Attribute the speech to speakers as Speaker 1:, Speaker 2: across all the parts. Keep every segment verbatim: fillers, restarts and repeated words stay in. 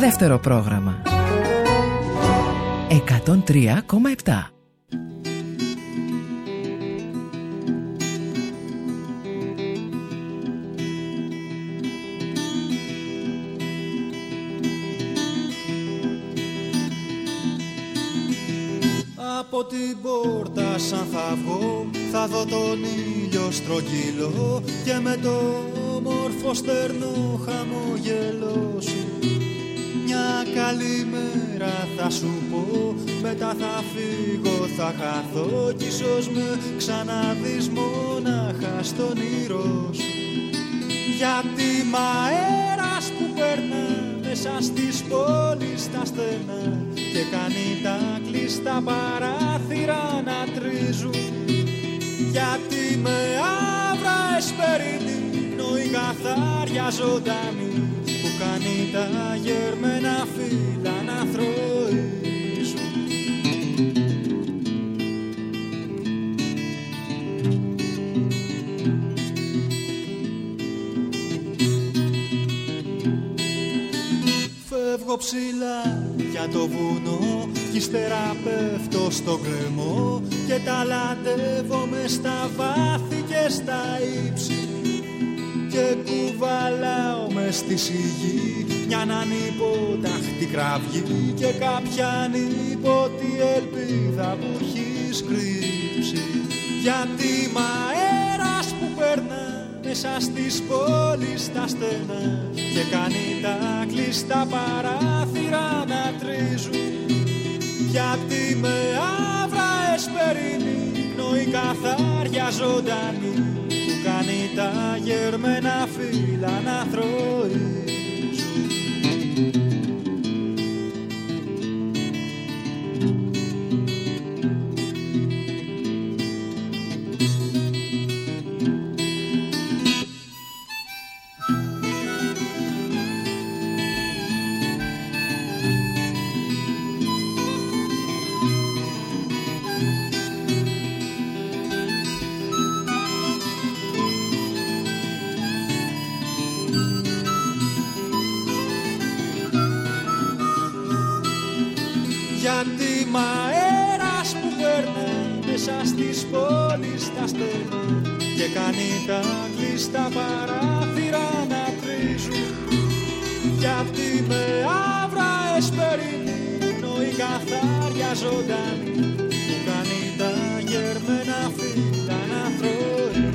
Speaker 1: δεύτερο πρόγραμμα. εκατόν τρία κόμμα επτά.
Speaker 2: Από την πόρτα σαν θα βγω, θα δω τον ήλιο στρογγυλό και με το όμορφο στερνό χαμογελό σου μια καλή μέρα θα σου πω, μετά θα φύγω, θα χαθώ κι ίσως με ξαναδείς μονάχα στον όνειρό σου. Γιατί μ' αέρας που περνά μέσα στις πόλεις τα στενά και κάνει τα κλειστά παράθυρα να τρίζουν. Γιατί με άβρα εσπερινή πνοή καθάρια ζωντανή που κάνει τα γερμένα φύλλα να θροίζουν. Φεύγω ψηλά για το βουνό κι ύστερα πέφτω στο γκρεμό και ταλαντεύω μες στα βάθη και στα ύψη και κουβαλάω μες στη σιγή μια ανυπόταχτη κραυγή και κάποια ανίποτη ελπίδα που έχεις κρύψει. Γιατί μ' αέρας που περνά μέσα στις πόλεις τα στενά και κάνει τα κλειστά παράθυρα να τρίζουν. Γιατί με άβρα εσπερινή πνοή καθάρια ζωντανή που κάνει τα γερμένα φύλλα να θροίζουν. Γιατί μ' αέρας που περνά μέσα στις πόλεις τα στενά και κάνει τα κλειστά παράθυρα να τρίζουν. Γιατί με άβρα εσπερινή πνοή καθάρια ζωντανή που κάνει τα γερμένα φύλλα να θροίζουν.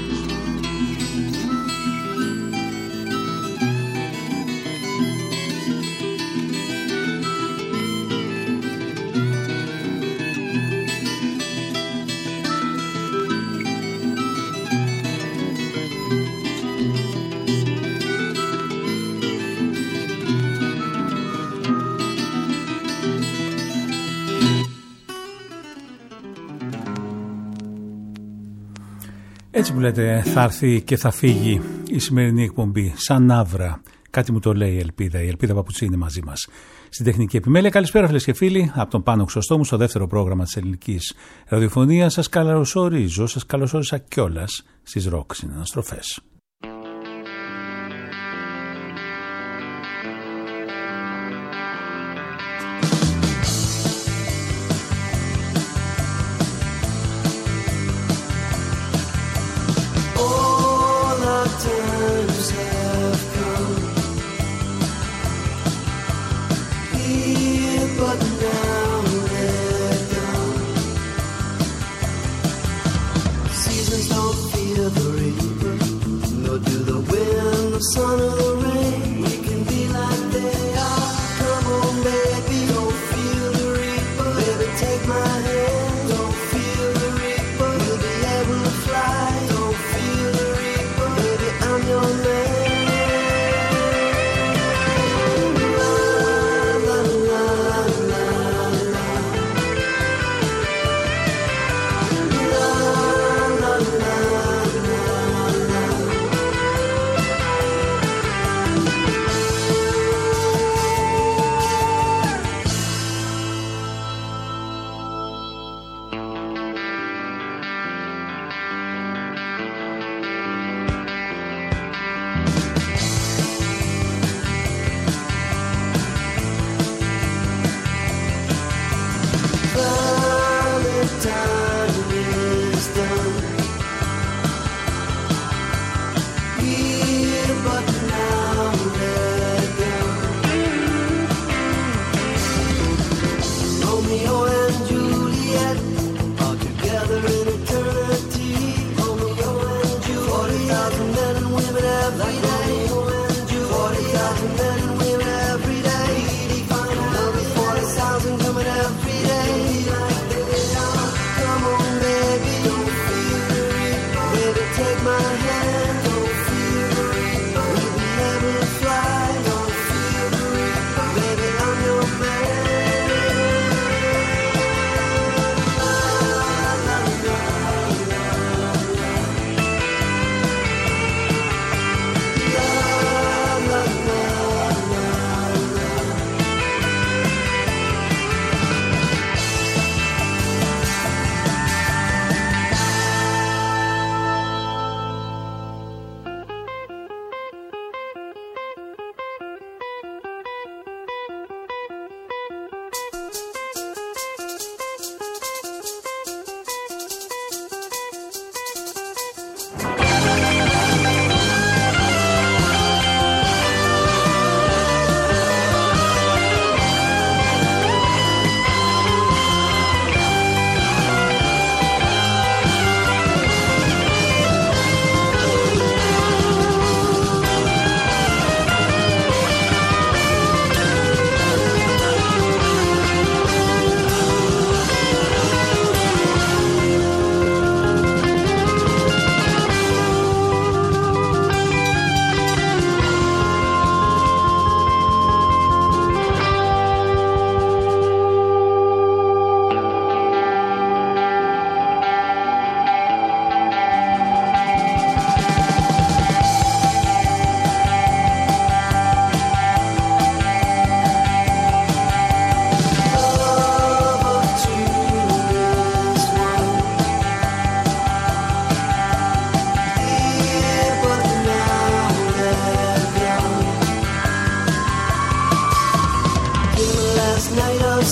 Speaker 3: Έτσι που λέτε, θα έρθει και θα φύγει η σημερινή εκπομπή σαν άβρα. Κάτι μου το λέει η Ελπίδα. Η Ελπίδα Παπουτσή είναι μαζί μας στην τεχνική επιμέλεια. Καλησπέρα φίλες και φίλοι από τον Πάνο Χρυσοστόμου στο δεύτερο πρόγραμμα της ελληνικής ραδιοφωνίας. Σας καλωσορίζω, σας καλωσόρισα κιόλας στις ροκ συναναστροφές.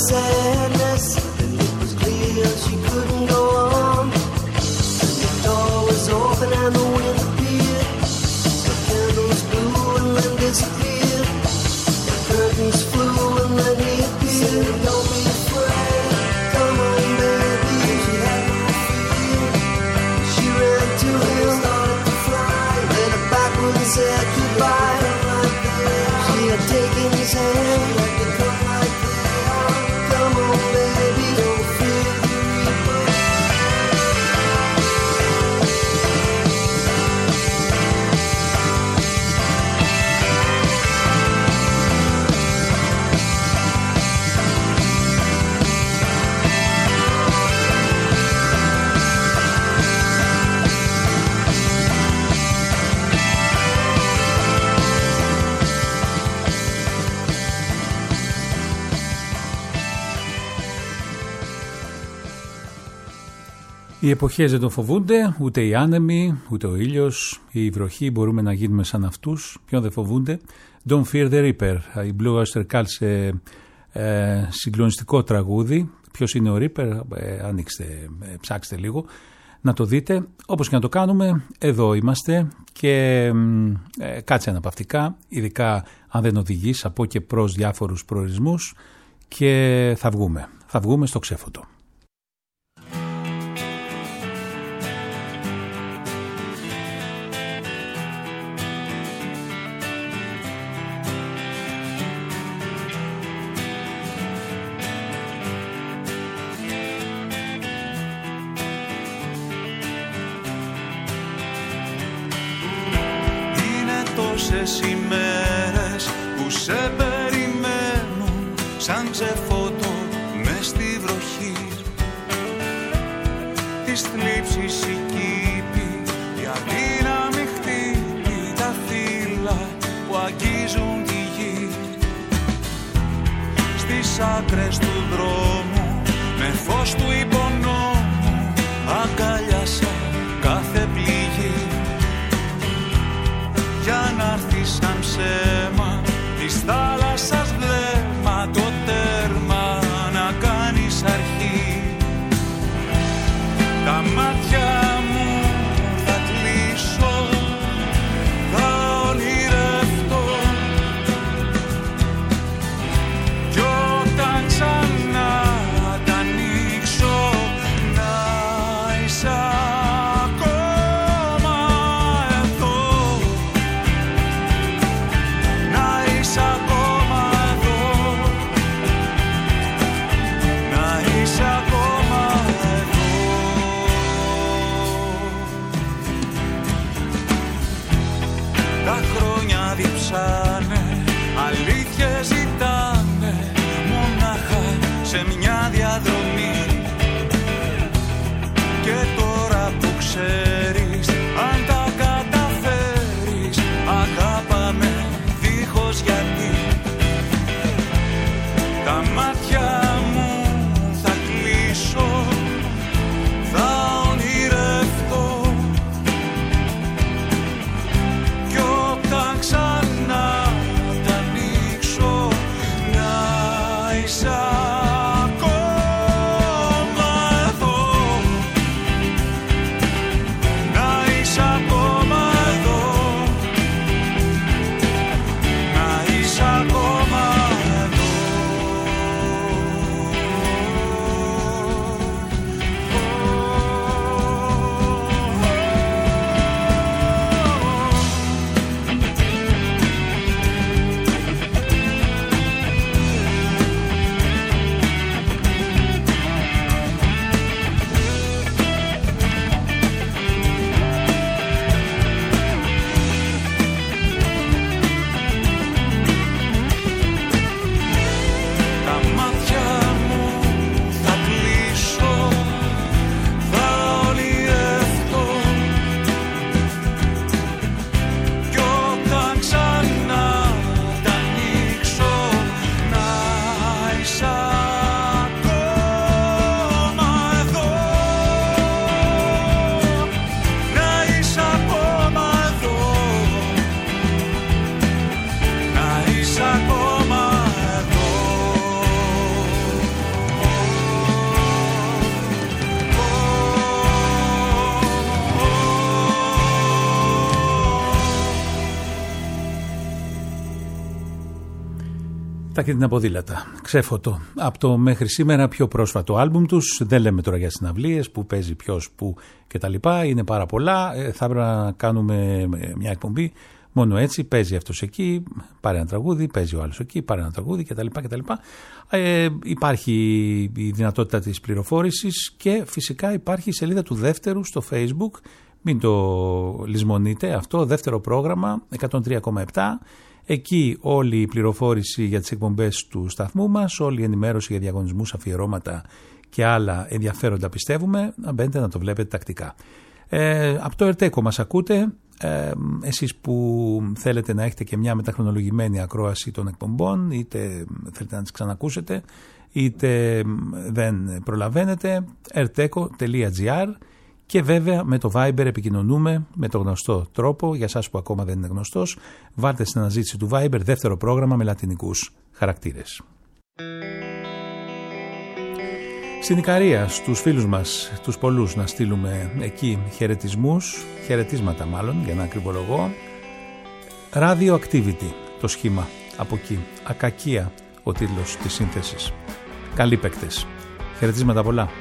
Speaker 4: sadness, and it was clear she couldn't go on. And the door was open and the wind appeared. The candles blew and then disappeared. The curtains flew and then he appeared. Said, don't be afraid, come on baby. She had no fear. She ran to him, started to fly. Then her back and said goodbye. She had taken his hand. Come on baby, don't fear the reaper.
Speaker 3: Οι εποχές δεν τον φοβούνται, ούτε οι άνεμοι, ούτε ο ήλιος, η βροχή, μπορούμε να γίνουμε σαν αυτούς. Ποιον δεν φοβούνται. Don't Fear the Reaper, η Blue Oyster Cult σε ε, συγκλονιστικό τραγούδι. Ποιος είναι ο Reaper, ε, ανοίξτε, ε, ψάξτε λίγο να το δείτε. Όπως και να το κάνουμε, εδώ είμαστε και ε, κάτσε αναπαυτικά, ειδικά αν δεν οδηγείς από και προς διάφορους προορισμούς, και θα βγούμε, θα βγούμε στο ξέφωτο.
Speaker 2: Τόσες ημέρες που σε περιμένουν σαν ξεφωτό μες στη βροχή. Τις θλίψεις η κήπη, η αδύναμη χτύπη, τα φύλλα που αγγίζουν τη γη. Στις άκρες του δρόμου με φως του υπονόμου αγκάλιασα κάθε πληγή. Για να'ρθει σαν ψέμα της θάλασσας βλέμμα, το τέρμα να κάνεις αρχή. Τα μάτια μου θα κλείσω, θα ονειρευτώ, κι όταν ξανά τα ανοίξω να είσαι ακόμα.
Speaker 3: Τα και την αποδήλατα. Ξέφωτο. Από το μέχρι σήμερα πιο πρόσφατο άλμπουμ τους. Δεν λέμε τώρα για συναυλίες που παίζει ποιος που κτλ. Είναι πάρα πολλά. Ε, θα έπρεπε να κάνουμε μια εκπομπή μόνο έτσι. Παίζει αυτός εκεί, πάρε ένα τραγούδι, παίζει ο άλλος εκεί, πάρε ένα τραγούδι κτλ. κτλ. Ε, υπάρχει η δυνατότητα της πληροφόρησης και φυσικά υπάρχει η σελίδα του δεύτερου στο Facebook. Μην το λησμονείτε αυτό. Δεύτερο πρόγραμμα εκατόν τρία κόμμα επτά. Εκεί όλη η πληροφόρηση για τις εκπομπές του σταθμού μας, όλη η ενημέρωση για διαγωνισμούς, αφιερώματα και άλλα ενδιαφέροντα πιστεύουμε, να μπαίνετε να το βλέπετε τακτικά. Ε, από το Ερτέκο μας ακούτε, ε, εσείς που θέλετε να έχετε και μια μεταχρονολογημένη ακρόαση των εκπομπών, είτε θέλετε να τις ξανακούσετε, είτε δεν προλαβαίνετε, ερτέκο τελεία τζι άρ. Και βέβαια με το Viber επικοινωνούμε με το γνωστό τρόπο. Για εσάς που ακόμα δεν είναι γνωστός, βάλτε στην αναζήτηση του Viber δεύτερο πρόγραμμα με λατινικούς χαρακτήρες. Στην Ικαρία, στους φίλους μας, τους πολλούς, να στείλουμε εκεί χαιρετισμούς, χαιρετίσματα μάλλον, για να ακριβολογώ. Radio Activity, το σχήμα από εκεί. Ακακία, ο τίτλος της σύνθεσης. Καλοί παίκτες. Χαιρετίσματα πολλά.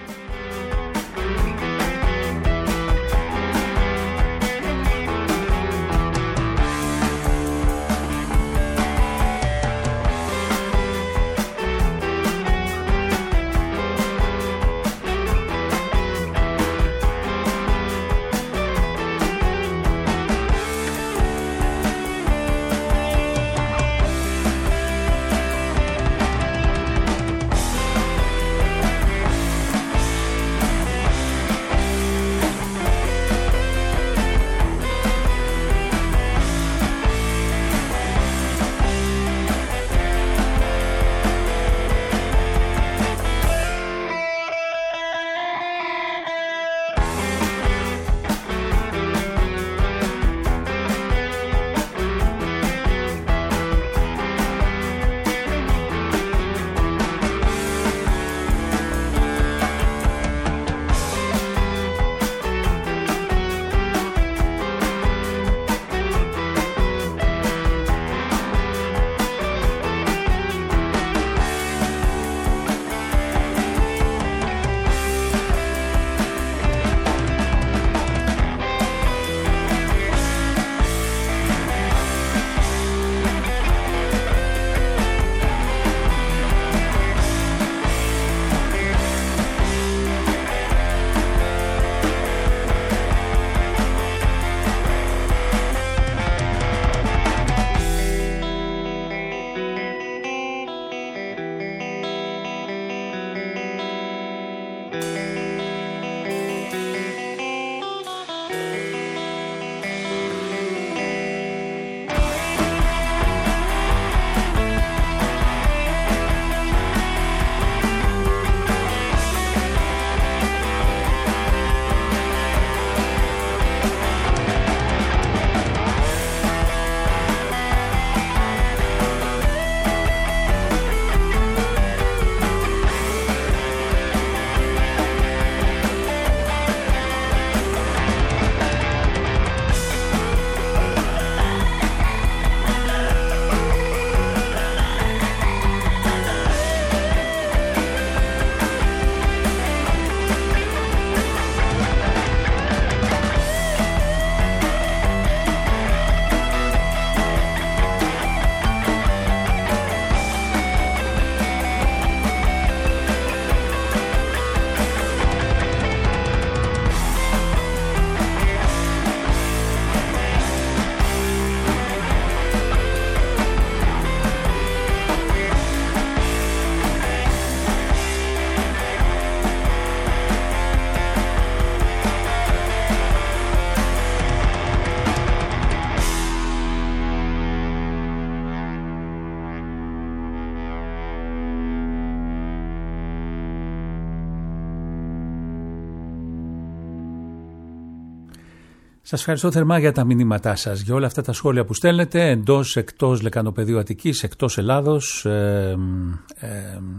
Speaker 3: Σας ευχαριστώ θερμά για τα μηνύματά σας, για όλα αυτά τα σχόλια που στέλνετε εντός, εκτός Λεκανοπεδίου Αττικής, εκτός Ελλάδος. Ε, ε,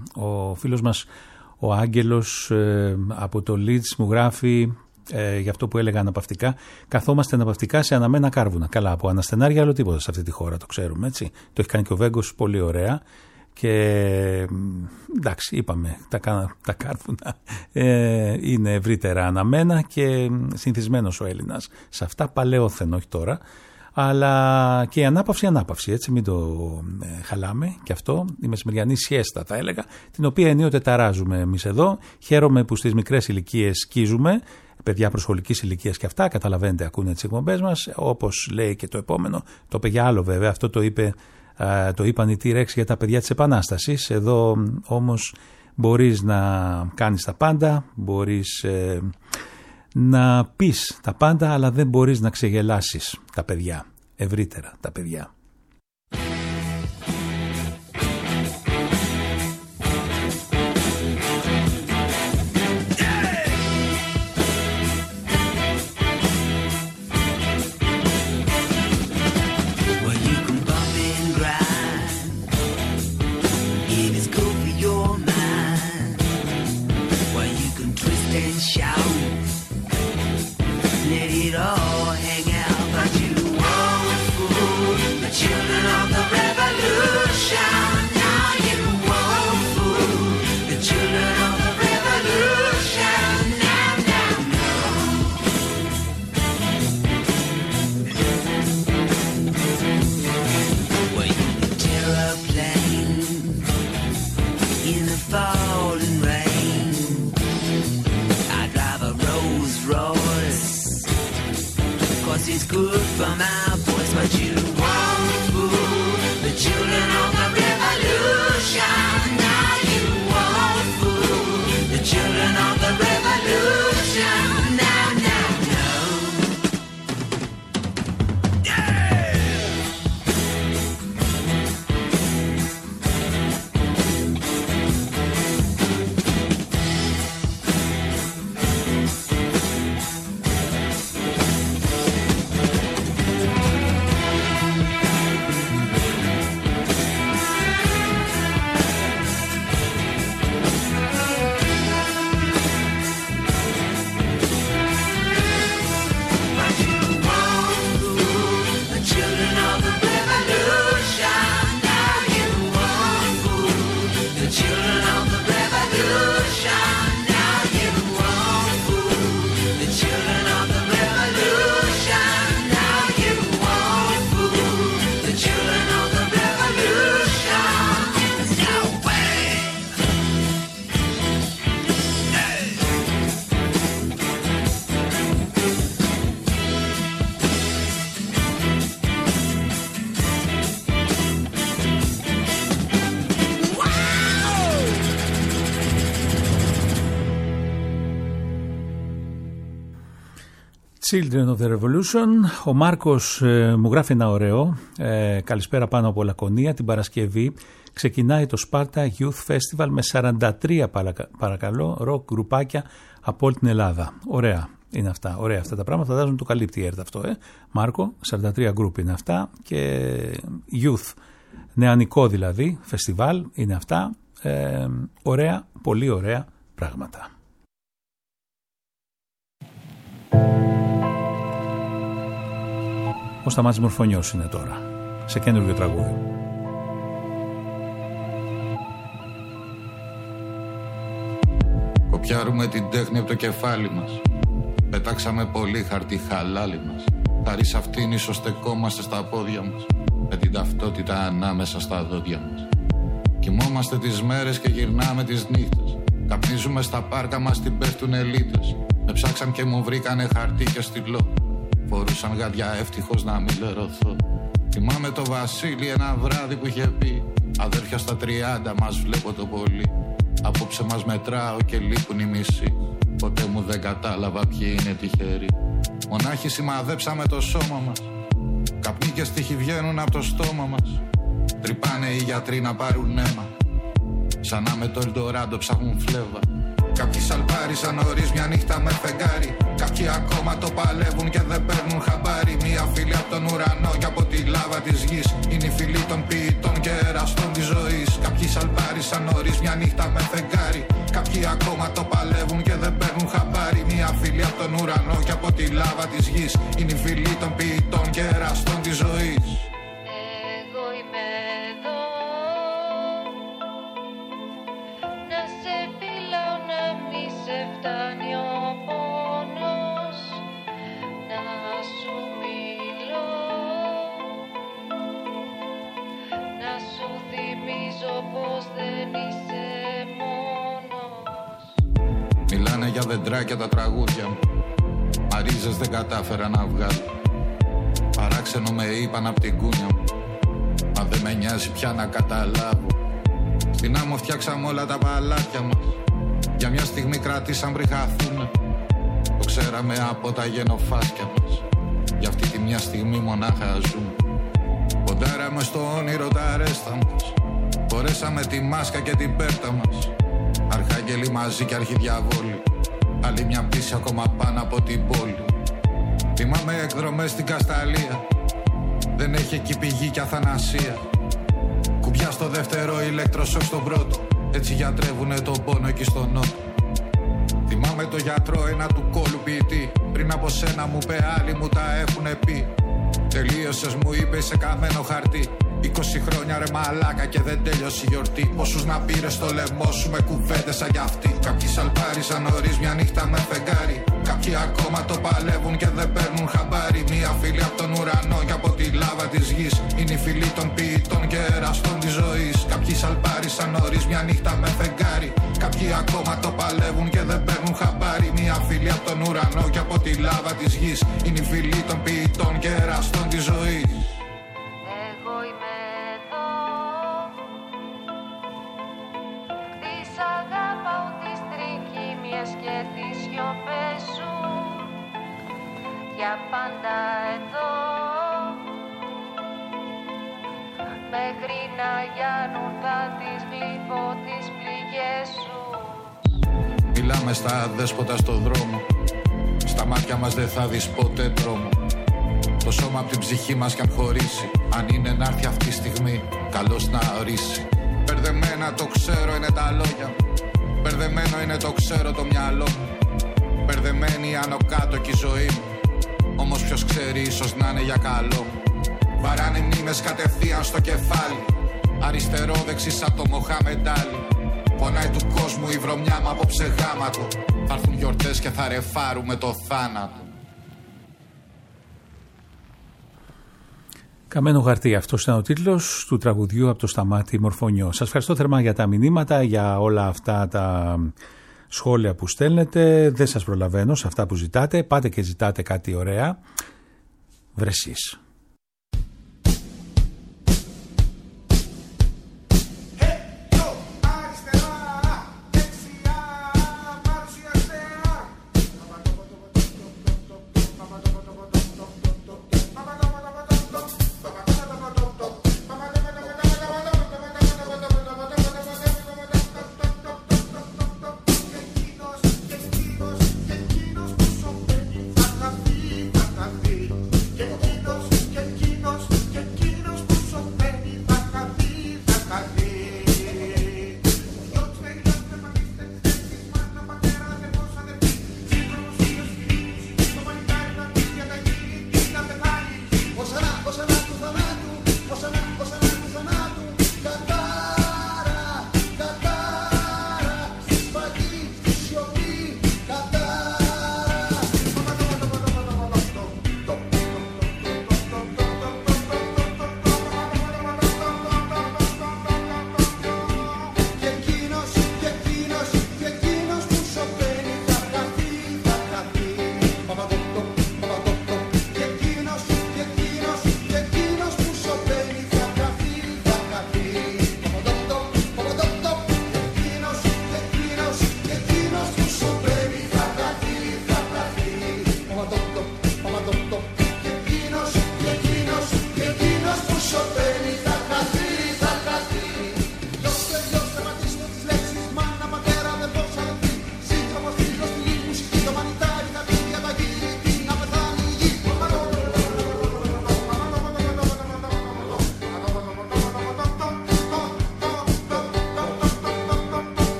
Speaker 3: ο φίλος μας ο Άγγελος ε, από το Leeds μου γράφει ε, για αυτό που έλεγα αναπαυτικά. Καθόμαστε αναπαυτικά σε αναμένα κάρβουνα. Καλά, από αναστενάρια άλλο τίποτα σε αυτή τη χώρα, το ξέρουμε, έτσι. Το έχει κάνει και ο Βέγκος πολύ ωραία. Και εντάξει, είπαμε, τα, τα κάρβουνα ε, είναι ευρύτερα αναμένα και συνηθισμένος ο Έλληνας σε αυτά, παλαιόθεν, όχι τώρα. Αλλά και η ανάπαυση, ανάπαυση, έτσι, μην το ε, χαλάμε και αυτό, η μεσημεριανή σιέστα θα έλεγα, την οποία ενίοτε ταράζουμε εμείς εδώ. Χαίρομαι που στις μικρές ηλικίες σκίζουμε, παιδιά προσχολικής ηλικίας και αυτά, καταλαβαίνετε, ακούνε τις εκπομπές μας, όπως λέει και το επόμενο, το είπε για άλλο βέβαια, αυτό το είπε, ε, το είπαν οι T-Rex για τα παιδιά της Επανάστασης. Εδώ όμως μπορείς να κάνεις τα πάντα, μπορείς... Ε, να πεις τα πάντα, αλλά δεν μπορείς να ξεγελάσεις τα παιδιά, ευρύτερα τα παιδιά.
Speaker 5: It's good for my voice, but you won't fool the children of the revolution. Now you won't fool the children of the revolution. Now, now, no. Yeah!
Speaker 3: Children of the Revolution. Ο Μάρκος ε, μου γράφει ένα ωραίο ε, καλησπέρα πάνω από Λακωνία. Την Παρασκευή ξεκινάει το Sparta Youth Festival με σαράντα τρία παρακα, παρακαλώ ροκ γκρουπάκια από όλη την Ελλάδα. Ωραία είναι αυτά, ωραία αυτά τα πράγματα. Φαντάζομαι το καλύπτει η ΕΡΤ αυτό, ε. Μάρκο, σαράντα τρία γκρουπ είναι αυτά και Youth, νεανικό δηλαδή, φεστιβάλ είναι αυτά. Ε, ωραία, πολύ ωραία πράγματα. Ο Σταμάτης Μορφωνιός είναι τώρα, σε καινούργιο τραγούδι.
Speaker 6: Κοπιάρουμε την τέχνη από το κεφάλι μας. Πετάξαμε πολύ χαρτί χαλάλι μας. Χαρίς αυτήν ίσως στεκόμαστε στα πόδια μας, με την ταυτότητα ανάμεσα στα δόντια μας. Κοιμόμαστε τις μέρες και γυρνάμε τις νύχτες. Καπνίζουμε στα πάρκα μας, την πέφτουν ελίτες. Με ψάξαν και μου βρήκανε χαρτί και στυλό. Φορούσαν γάντια ευτυχώς να μην λερωθώ. Θυμάμαι το Βασίλη ένα βράδυ που είχε πει: αδέρφια στα τριάντα μας βλέπω το πολύ. Απόψε μας μετράω και λείπουν οι μισοί. Ποτέ μου δεν κατάλαβα ποιοι είναι τυχεροί. Μονάχοι σημαδέψαμε το σώμα μας. Καπνί και στίχοι βγαίνουν από το στόμα μας. Τρυπάνε οι γιατροί να πάρουν αίμα. Σαν να με το Ελντοράντο ψάχνουν φλέβα. Κάποιοι σαλπάρισαν νωρίς μια νύχτα με φεγγάρι. Κάποιοι ακόμα το παλεύουν και δεν παίρνουν χαμπάρι. Μια φίλη από τον ουρανό και από τη λάβα της γης. Είναι η φυλή των ποιητών και εραστών της ζωής. Κάποιοι σαλπάρισαν νωρίς μια νύχτα με φεγγάρι. Κάποιοι ακόμα το παλεύουν και δεν παίρνουν χαμπάρι. Μια φίλη από τον ουρανό και από τη λάβα της γης. Είναι η φυλή των ποιητών και εραστών της ζωής.
Speaker 7: Εγώ είμαι εδώ, σου θυμίζω πως δεν είσαι μόνος.
Speaker 6: Μιλάνε για δεντράκια τα τραγούδια μου, μαρίζες δεν κατάφερα να βγάλω. Παράξενο με είπαν απ' την κούνια μου, μα δεν με νοιάζει πια να καταλάβω. Στην άμμο φτιάξαμε όλα τα παλάτια μας, για μια στιγμή κρατήσαν πριν χαθούμε. Το ξέραμε από τα γενοφάσκια μας, για αυτή τη μια στιγμή μονάχα ζούμε. Ποντάραμε στο όνειρο τα αρέστα μας, φορέσαμε τη μάσκα και την πέρτα μας. Αρχάγγελοι μαζί και αρχιδιαβόλοι, άλλη μια πτήση ακόμα πάνω από την πόλη. Θυμάμαι εκδρομές στην Κασταλία, δεν έχει εκεί πηγή κι αθανασία. Κουμπιά στο δεύτερο, ηλεκτροσόκ στον πρώτο, έτσι γιατρεύουνε τον πόνο εκεί στο νότο. Θυμάμαι το γιατρό ένα του κόλου ποιητή, πριν από σένα μου είπε άλλοι μου τα έχουνε πει. Τελείωσες μου είπε σε καμένο χαρτί, είκοσι χρόνια ρε μαλάκα και δεν τέλειωσε η γιορτή. Πόσους να πήρες στο λαιμό σου με κουβέντες σαν κι αυτή. Κάποιοι σαλπάρισαν νωρίς μια νύχτα με φεγγάρι, κάποιοι ακόμα το παλεύουν και δεν παίρνουν χαμπάρι. Μια φίλη από τον ουρανό και από τη λάβα της γης, είναι η φυλή των ποιητών και εραστών της ζωής. Κάποιοι σαλπάρισαν νωρίς μια νύχτα με φεγγάρι, κάποιοι ακόμα το παλεύουν και δεν παίρνουν χαμπάρι. Μια φίλη από τον ουρανό και από τη λάβα της γης, είναι η φυλή των ποιητών και εραστών της ζωής.
Speaker 7: Εγώ είμαι εδώ, τις αγαπάω τις τρικύμιες και τις σιωπές σου, για πάντα εδώ, μέχρι να γιάνουν θα τις γλύφω τις πληγές σου.
Speaker 6: Μιλάμε στα δέσποτα στο δρόμο, στα μάτια μας δεν θα δεις ποτέ τρόμο. Το σώμα απ' την ψυχή μας κι αν χωρίσει, αν είναι να έρθει αυτή η στιγμή, καλώς να ορίσει. Μπερδεμένα το ξέρω είναι τα λόγια μου, μπερδεμένο είναι το ξέρω το μυαλό μου. Μπερδεμένη άνω κάτω κι η ζωή μου, όμως ποιος ξέρει ίσως να είναι για καλό μου. Βαράνε μνήμες κατευθείαν στο κεφάλι, αριστερό δεξί σαν το Μοχαμεντάλι. Πονάει του κόσμου η βρωμιά μου απόψε γάματο, θα έρθουν γιορτές και θα ρεφάρουμε το θάνατο.
Speaker 3: Καμένο χαρτί, αυτός ήταν ο τίτλος του τραγουδιού από το Σταμάτη Μορφωνιό. Σας ευχαριστώ θερμά για τα μηνύματα, για όλα αυτά τα σχόλια που στέλνετε. Δεν σας προλαβαίνω σε αυτά που ζητάτε. Πάτε και ζητάτε κάτι ωραία. Βρεσείς.
Speaker 8: Εκείνος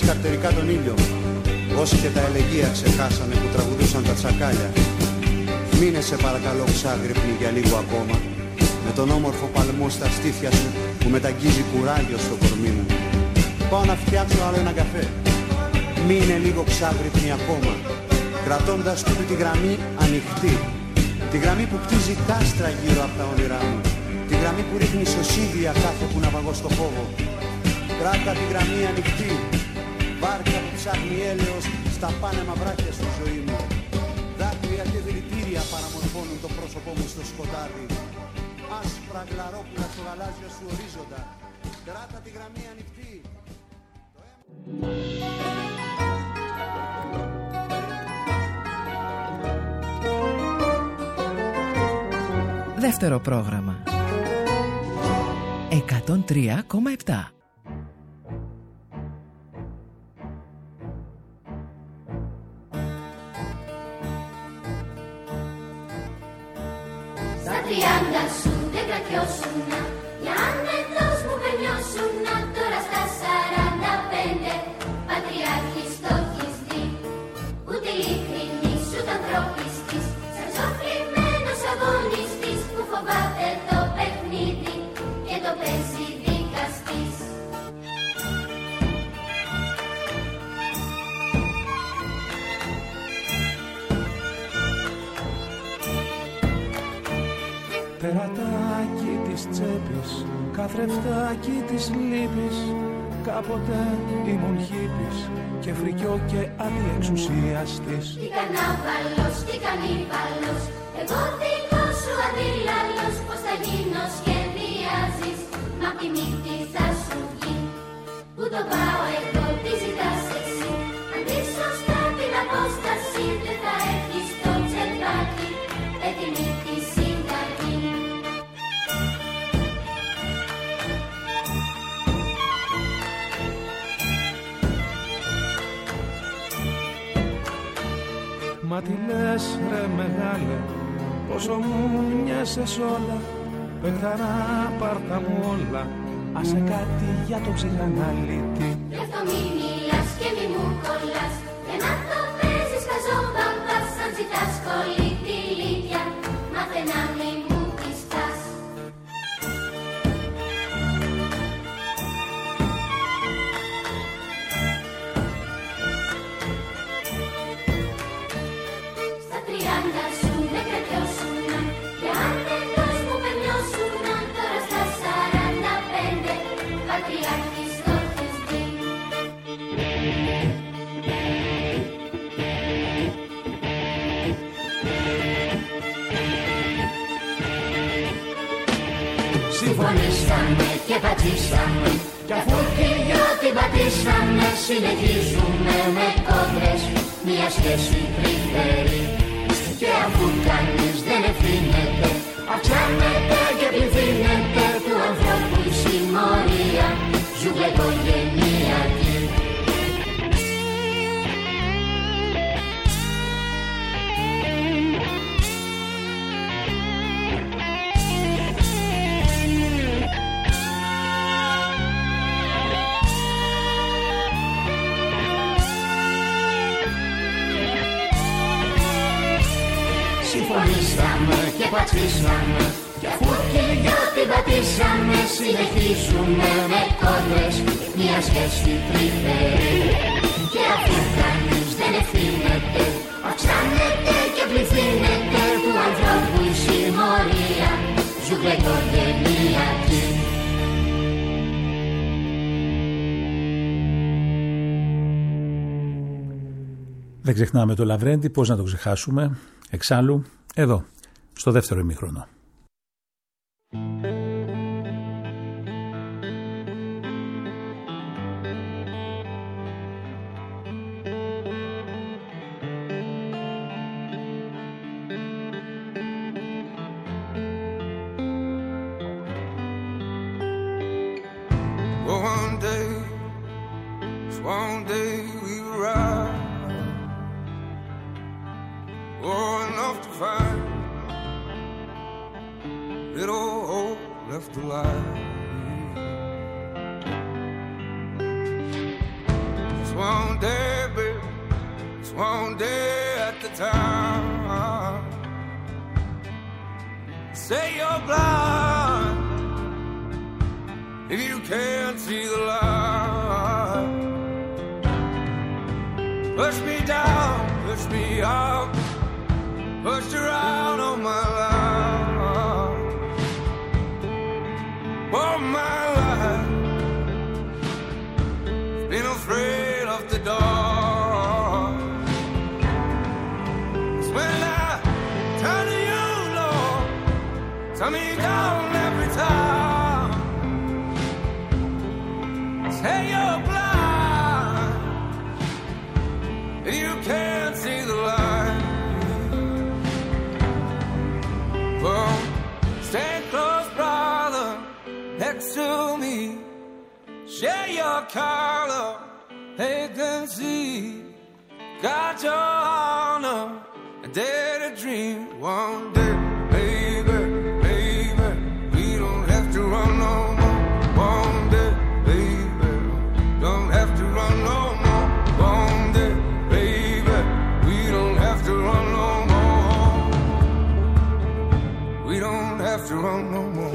Speaker 2: καρτερικά τον ήλιο. Όσοι και τα ελεγεία ξεχάσανε που τραγουδούσαν τα τσακάλια. Μείνε σε παρακαλώ ξάγρυπνη για λίγο ακόμα, με τον όμορφο παλμό στα στήθια σου που μεταγγίζει κουράγιο στο κορμί μου. Πάω να φτιάξω άλλο ένα καφέ. Μείνε λίγο ξάγρυπνη ακόμα, κρατώντας του τη γραμμή ανοιχτή. Τη γραμμή που κτίζει κάστρα γύρω από τα όνειρά μου. Τη γραμμή που ρίχνει σωσίδια κάθε που να παγώ στο φόβο. Κράτα τη γραμμή ανοιχτή. Βάρκα που ψάχνει έλεος στα πάνεμα βράχια στη ζωή μου. Δάκρυα και δηλητήρια παραμορφώνουν το πρόσωπό μου στο σκοτάδι. Άσπρα γλαρόπουλα στο γαλάζιο σου ορίζοντα. Κράτα τη γραμμή ανοιχτή.
Speaker 1: Δεύτερο πρόγραμμα εκατόν τρία κόμμα επτά.
Speaker 8: Στα τριάντα σου δεν κρατιώσουνα, για άνετος μου περνιώσουνα. Τώρα στα σαράντα πέντε πατριάρχης το έχεις δει. Ούτε ειλικρινής ούτε ανθρωπιστής, σαν ζωφρημένος αγωνιστής που φοβάται το παιχνίδι και το παίζει δικαστής.
Speaker 9: Περατάκι της τσέπης, καθρεφτάκι της λύπης. Κάποτε ήμουν χίπης και φρικιό και αντιεξουσιαστής.
Speaker 8: Τι κανάβαλος, τι κανίβαλος, εγώ δικός σου αντίλαλος. Πώς θα γίνω σχεδιάζεις, μα απ' τη μύτη θα σου βγει. Που το πάω εγώ, τι ζητάς εσύ, αντί σωστά την απόσταση. Δεν θα έχεις το τσεπάκι, έτοιμη τη συνταγή.
Speaker 9: Μα τι λες ρε μεγάλε, πόσο μου μοιάζεσαι όλα. Παιχταρά πάρτα μου όλα, άσε κάτι για το ψυχαναλήτη.
Speaker 8: Γι' αυτό μη μιλάς και μη μου κολλάς, για να το παίζεις χαζόμπαμπας. Αν ζητάς σχολή τη λύτια, μάθε να μη μου της πας. Στα τριάντα σου δεν κρατιώσουνα, για άνετος μου περνιώσουνα. Τώρα στα σαράντα πέντε πατριάρχης το έχεις δει. Συμφωνήσαμε και πατήσαμε, κι αφού τη δυο την πατήσαμε, συνεχίζουμε με κόντρες μια σχέση τρυφερή. Και αφού κανείς δεν ευθύνεται, αυξάνεται και πληθύνεται του ανθρώπου η συμμορία, ζούμε οικογενειακή. Συμφωνήσαμε και πατήσαμε, κι αφού και δυο την πατήσαμε, συνεχίζουμε με κόντρες μια σχέση τρυφερή. Και αφού κανείς δεν ευθύνεται, αυξάνεται και πληθύνεται του ανθρώπου η συμμορία, ζούμε οικογενειακή.
Speaker 3: Δεν ξεχνάμε το Λαβρέντι, πώς να το ξεχάσουμε. Εξάλλου, εδώ, στο δεύτερο ημίχρονο.
Speaker 10: One day, one day we ride. Oh, enough to find little hope left alive. Just one day at the time. Say you're blind if you can't see the light. Push me down, push me out, pushed around all my life. All my life, been afraid of the dark. It's when I turn to you, Lord, turn me down every time. Say you're blind, and you can't see the light. Well, stand close, brother, next to me. Share your color, they can see. Got your honor, I dare to dream. One day, baby, baby, we don't have to run no more. One day, baby, don't have to run no more. One day, baby, we don't have to run no more. We don't have to run no more.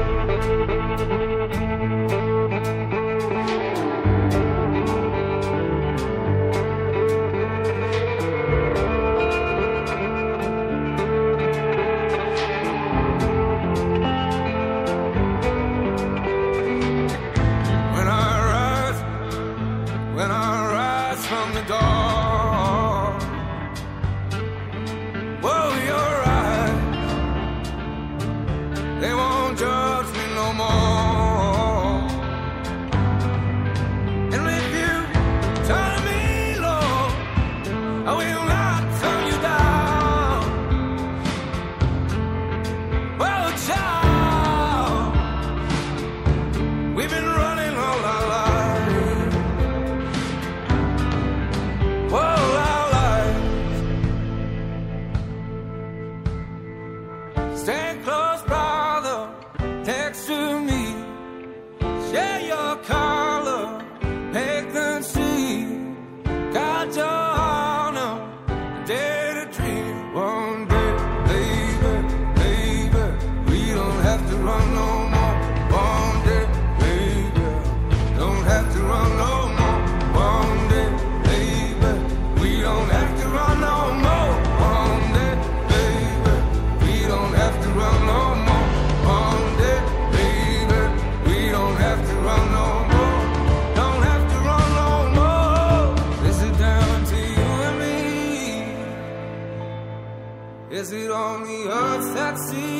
Speaker 10: Is it on the earth that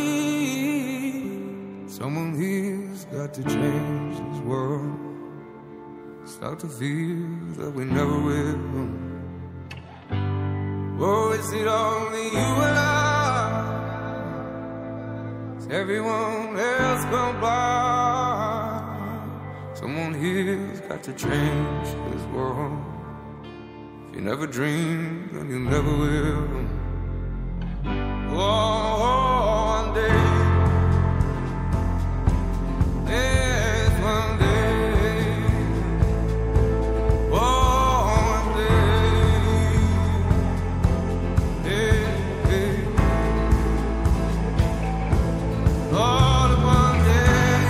Speaker 10: sees? Someone here's got to change this world. Start to feel that we never will. Oh, is it only you and I? Is everyone else gone by? Someone here's got to change this world. If you never dreamed, then you never will. Oh, one day, yes, one day, oh, one day, yeah, yeah. Oh, one day,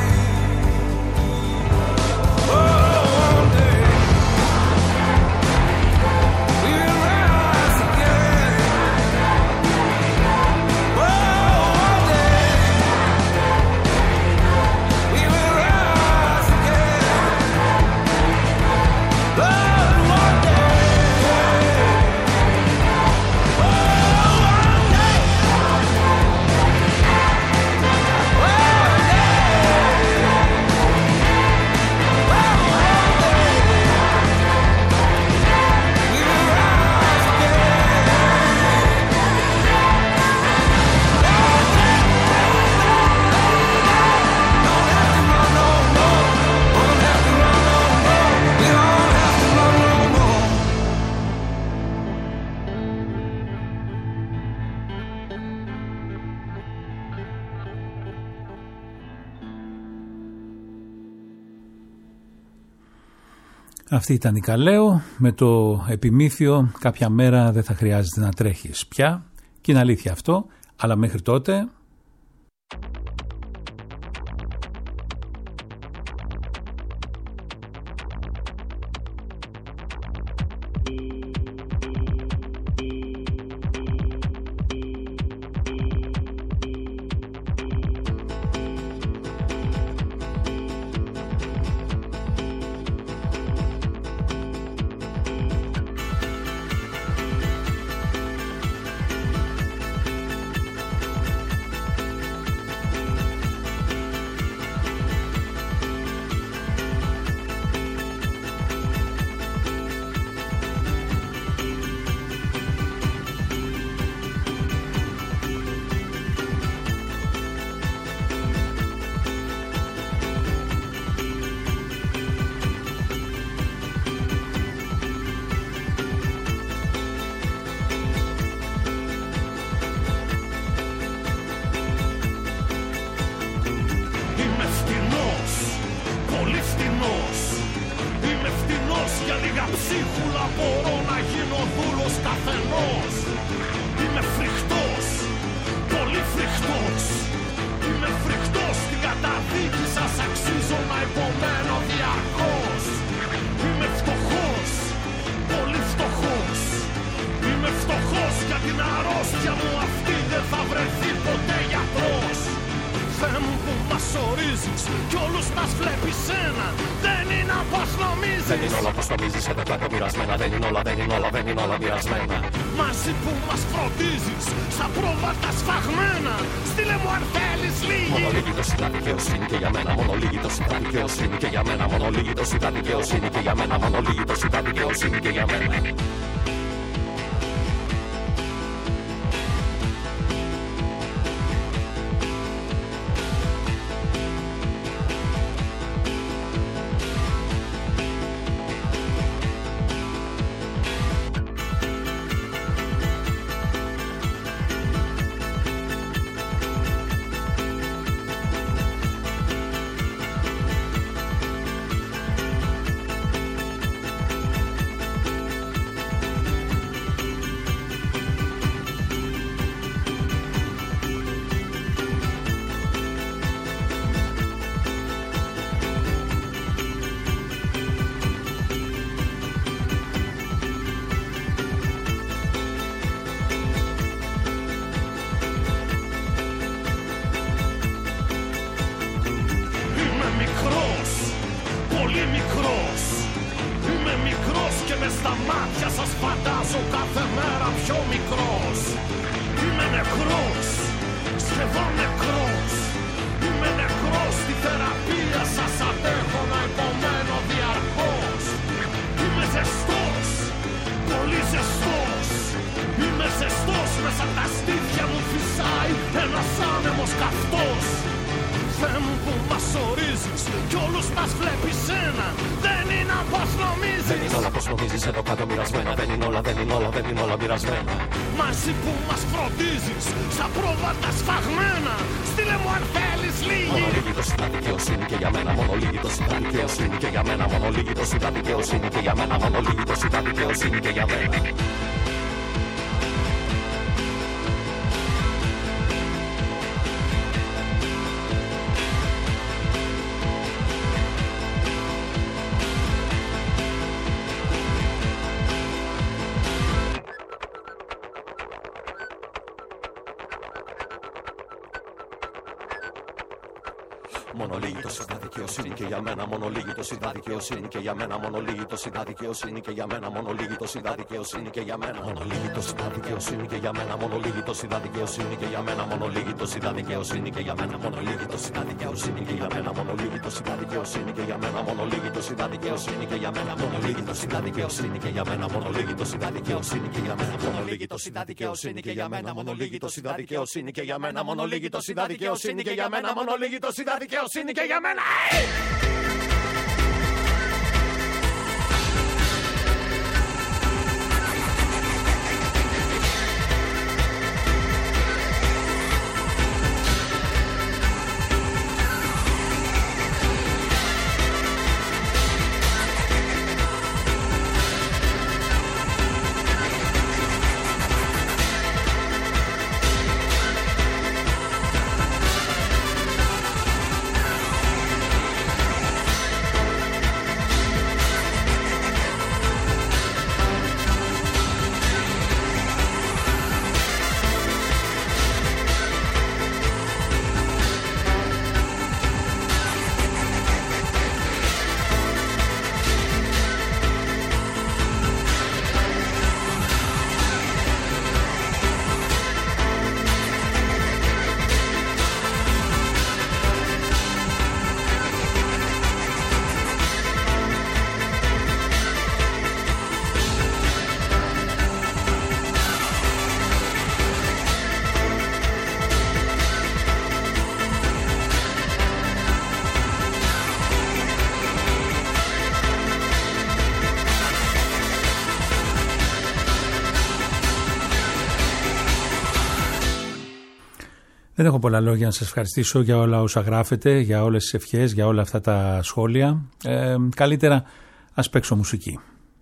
Speaker 10: oh, one day, we will rise again. Oh, one day.
Speaker 3: Αυτή ήταν η Καλέο με το επιμήθειο κάποια μέρα δεν θα χρειάζεται να τρέχεις πια, και είναι αλήθεια αυτό, αλλά μέχρι τότε
Speaker 9: Μαζί που μας φροντίζεις, σαν πρόβατα σφαγμένα. Στείλε μου αν θέλεις λίγη.
Speaker 11: Μόνο λίγη το συντά δικαιοσύνη και για μένα. Μόνο λίγη το συντά δικαιοσύνη και για μένα. Μόνο λίγη το συντά δικαιοσύνη και για μένα. Μόνο λίγη το συντά δικαιοσύνη και για μένα.
Speaker 9: Μαζί που μας φροντίζεις, σαν πρόβατα σφαγμένα. Στείλε μου αν θέλεις λίγη.
Speaker 11: Μόνο λίγη το συντά δικαιοσύνη και για μένα. Μόνο λίγη το συντά δικαιοσύνη και για μένα. Μόνο λίγη το συντά δικαιοσύνη και για μένα. Μόνο λίγη το συντά δικαιοσύνη και για μένα. Μόνο λίγη το συντά δικαιοσύνη και για μένα. Μόνο λίγη το συντά δικαιοσύνη και για μένα. Μόνο λίγη το συντά δικαιοσύνη και για μένα. Μόνο λίγη το συντά δικαιοσύνη και για μένα. Μόνο λίγη το συντά δικαιοσύνη και για μένα. Μόνο λίγη το συντά δικαιοσύνη και για μένα. Μόνο λίγη το συντά δικαιοσύνη και για μένα. Μόνο λίγη το συντά δικαιοσύνη και για μένα. Μόνο λίγη το συντά δικαιοσύνη και για μένα. Μόνο λίγη το συντά δικαιοσύνη και για μένα. Μόνο λίγη το συντά δικαιοσύνη και για μένα. Μόνο λίγη το συντά δικαιοσύνη και για μένα. Μόνο λίγη το συντά δικαιοσύνη και για μένα. Μόνο λίγη το συντά δικαιοσύνη και για μένα. Μόνο λίγη το συντά δικαιοσύνη και για μένα. Μόνο λίγη το συντά δικαιοσύνη και για μένα.
Speaker 3: Δεν έχω πολλά λόγια να σας ευχαριστήσω για όλα όσα γράφετε, για όλες τις ευχές, για όλα αυτά τα σχόλια. Ε, καλύτερα ας παίξω μουσική.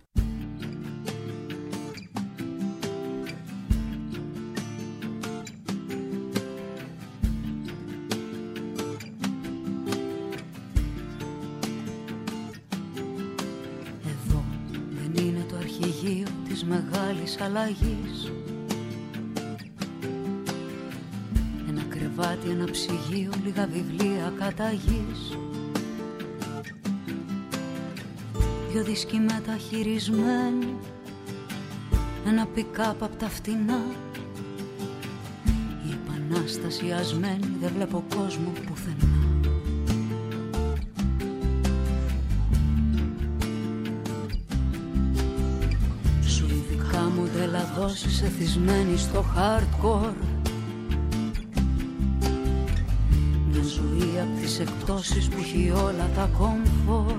Speaker 12: Εδώ δεν είναι το αρχηγείο της μεγάλης αλλαγής. Κρεβάτι, ένα ψυγείο, λίγα βιβλία καταγής. Δυο δίσκοι μεταχειρισμένοι, ένα πικάπ απ' τα φτηνά. Η επανάσταση ασμένη, δεν βλέπω κόσμο πουθενά. Σουηδικά μοντέλα δόσεις εθισμένοι στο hardcore. Ζωή απ' τις εκτόσεις που έχει όλα τα κομφόρ.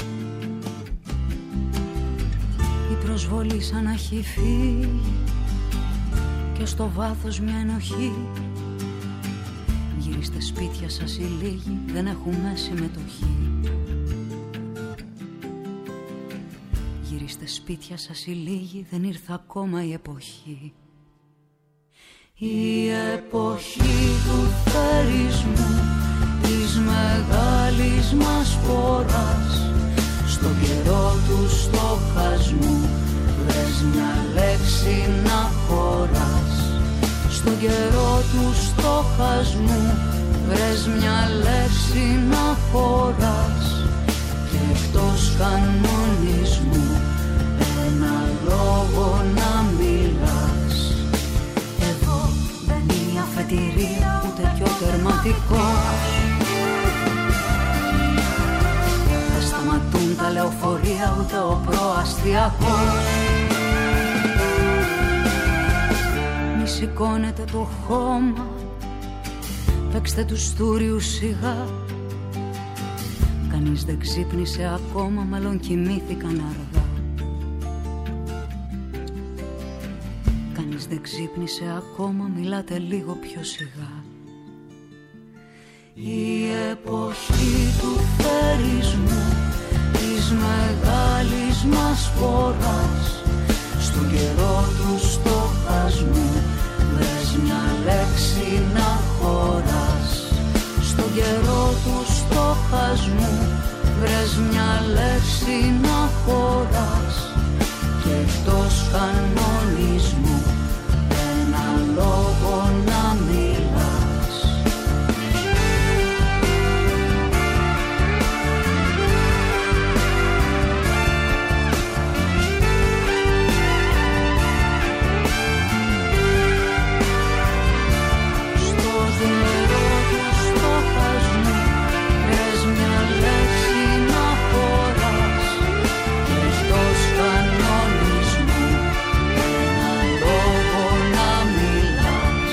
Speaker 12: Η προσβολή σαν να έχει φύγει και στο βάθος μια ενοχή. Γυρίστε σπίτια σας οι λίγοι, δεν έχουμε συμμετοχή. Γυρίστε σπίτια σας οι λίγοι, δεν ήρθε ακόμα η εποχή. Η εποχή του θερισμού, της μεγάλης μας φοράς. Στον καιρό του στοχασμού, βρες μια λέξη να χωράς. Στον καιρό του στοχασμού, βρες μια λέξη να χωράς. Και εκτός κανονισμού, ένα λόγο να μιλάς. Εδώ δεν είναι η αφετηρία, ούτε πιο τερματικός. Δεν σταματούν τα λεωφορεία, ούτε ο προαστιακός. Μη σηκώνετε το χώμα, παίξτε τους στούριους σιγά. Κανείς δεν ξύπνησε ακόμα, μάλλον κοιμήθηκαν αργά. Κανείς δεν ξύπνησε ακόμα, μιλάτε λίγο πιο σιγά. Η εποχή του θερισμού, της μεγάλης μας φοράς. Στον καιρό του στοχασμού, βρες μια λέξη να χωράς. Στον καιρό του στοχασμού, βρες μια λέξη να χωράς. Και εκτός κανονισμού, ένα λόγο να μιλάς. Στο καιρό του στοχασμού, βρες μια λέξη να χωράς. Και εκτός κανονισμού, ένα λόγο να μιλάς.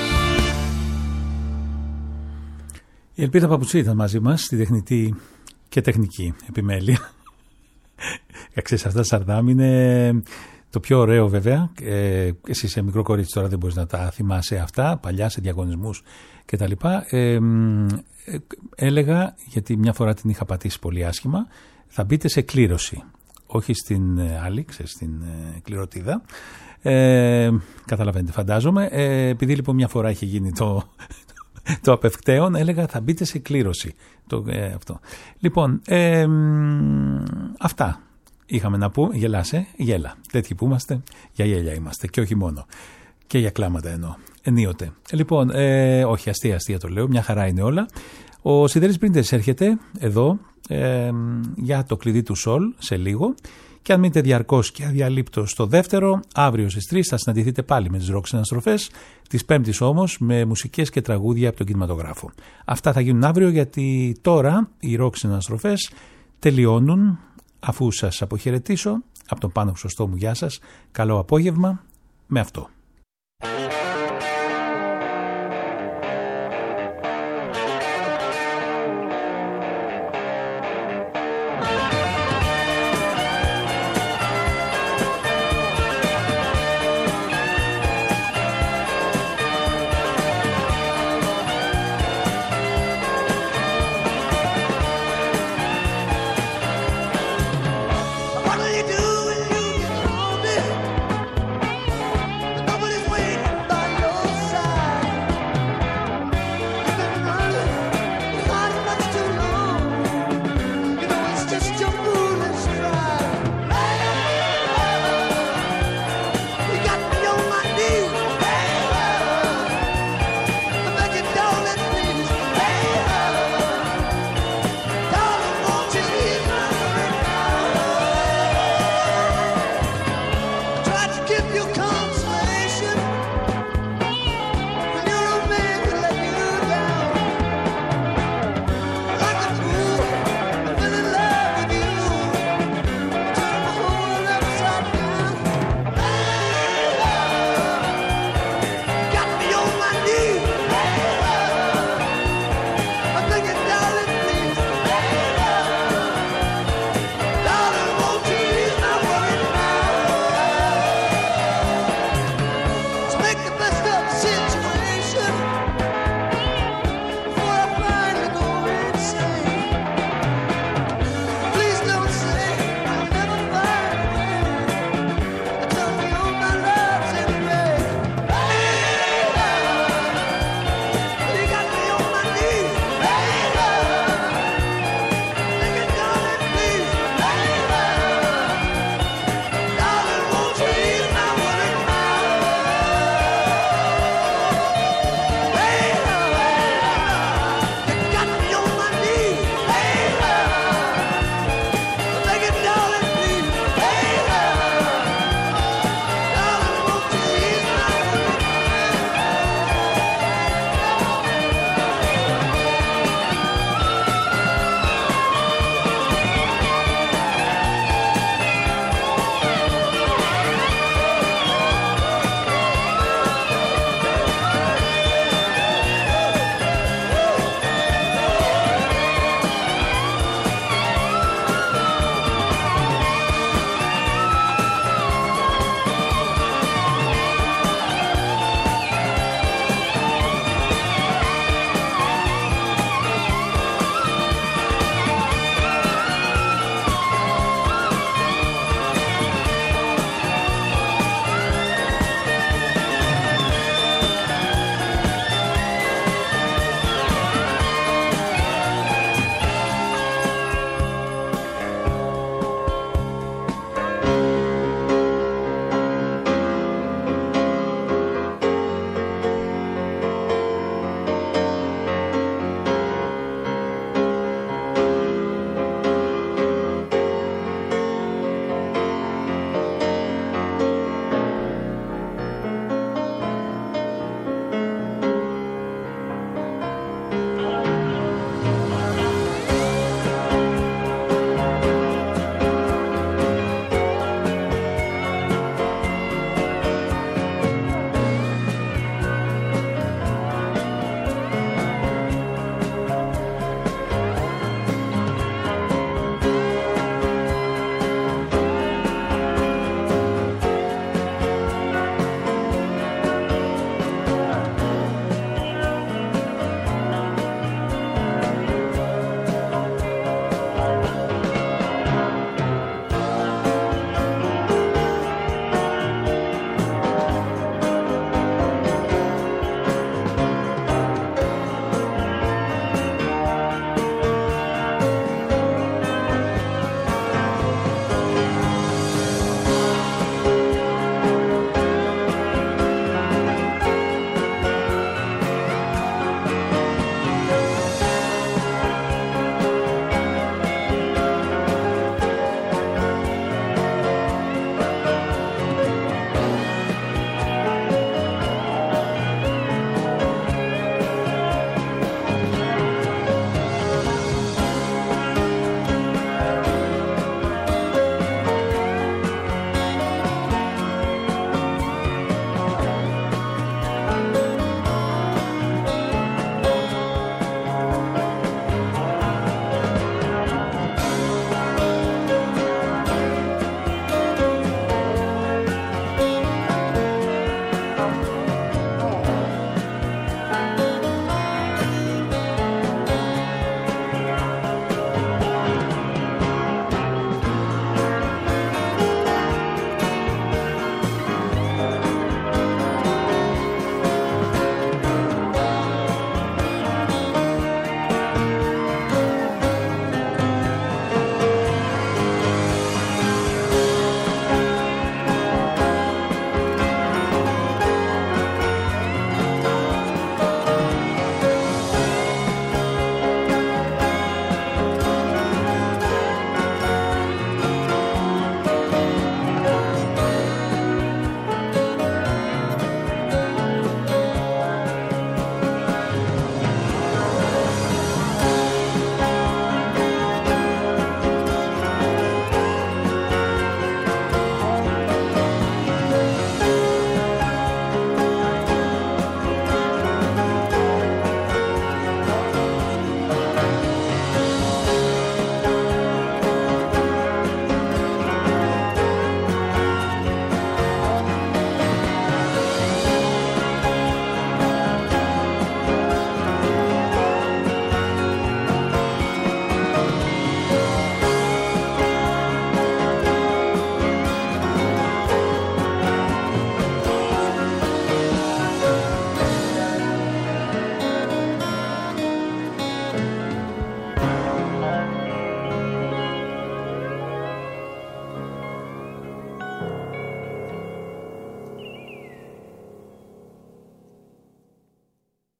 Speaker 3: Η Ελπίδα Παπουτσή ήταν μαζί μας στη τεχνητή και τεχνική επιμέλεια. Ξέρεις, αυτά τα σαρδάμ είναι το πιο ωραίο βέβαια. Ε, εσύ είσαι μικρό κορίτσι τώρα, δεν μπορείς να τα θυμάσαι αυτά, παλιά σε διαγωνισμούς κτλ. Ε, ε, έλεγα, γιατί μια φορά την είχα πατήσει πολύ άσχημα, θα μπείτε σε κλήρωση. Όχι στην άλλη, ξέρεις, στην ε, κληροτίδα. Ε, καταλαβαίνετε, φαντάζομαι. Ε, επειδή λοιπόν μια φορά είχε γίνει το, το απευκταίον, έλεγα θα μπείτε σε κλήρωση. Το, ε, αυτό. Λοιπόν, ε, αυτά είχαμε να πούμε. Γελάσαι, γέλα. Τέτοιοι που είμαστε, για γέλια είμαστε και όχι μόνο. Και για κλάματα εννοώ. Ενίοτε. Λοιπόν, ε, όχι αστεία, αστεία το λέω, μια χαρά είναι όλα. Ο Σιδέρης Πρίντες έρχεται εδώ ε, για το κλειδί του Σολ σε λίγο. Και αν μείνετε διαρκώς και αδιαλείπτως στο δεύτερο, αύριο στις τρεις θα συναντηθείτε πάλι με τις ροκ συναστροφές, της Πέμπτης όμως με μουσικές και τραγούδια από τον κινηματογράφο. Αυτά θα γίνουν αύριο, γιατί τώρα οι ροκ συναστροφές τελειώνουν. Αφού σας αποχαιρετήσω από τον Πάνο Χρυσοστόμου, γεια σας, καλό απόγευμα με αυτό.